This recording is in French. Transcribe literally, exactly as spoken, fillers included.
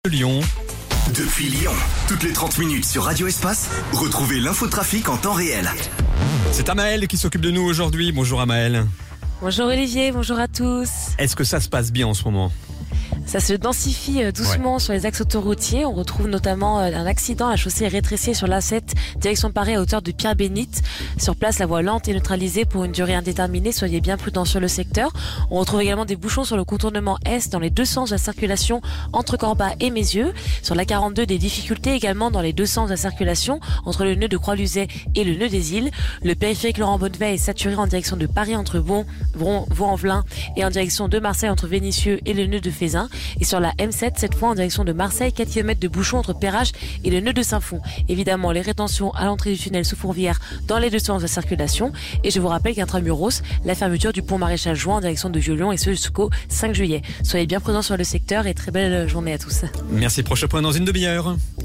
Lyon. Depuis Lyon, toutes les trente minutes sur Radio Espace, retrouvez l'infotrafic en temps réel. C'est Amaël qui s'occupe de nous aujourd'hui. Bonjour Amaël. Bonjour Olivier, bonjour à tous. Est-ce que ça se passe bien en ce moment ? Ça se densifie doucement ouais. sur les axes autoroutiers. On retrouve notamment un accident. La chaussée est rétrécie sur l'A sept, direction Paris à hauteur de Pierre-Bénite. Sur place, la voie lente est neutralisée pour une durée indéterminée. Soyez bien prudents sur le secteur. On retrouve également des bouchons sur le contournement Est dans les deux sens de la circulation entre Corba et Mézieux. Sur la quarante-deux, des difficultés également dans les deux sens de la circulation entre le nœud de Croix-Luzet et le nœud des Îles. Le périphérique Laurent-Bonnevet est saturé en direction de Paris entre Bon, Bron, Vaux-en-Velin et en direction de Marseille entre Vénissieux et le nœud de Fézin. Et sur la M sept, cette fois en direction de Marseille, quatre kilomètres de bouchons entre Perrache et le nœud de Saint-Fond. Évidemment, les rétentions à l'entrée du tunnel sous Fourvière dans les deux sens de la circulation. Et je vous rappelle qu'intramuros, la fermeture du pont Maréchal Juin en direction de Vieux-Lyon et ce jusqu'au cinq juillet. Soyez bien présents sur le secteur et très belle journée à tous. Merci, prochain point dans une demi-heure.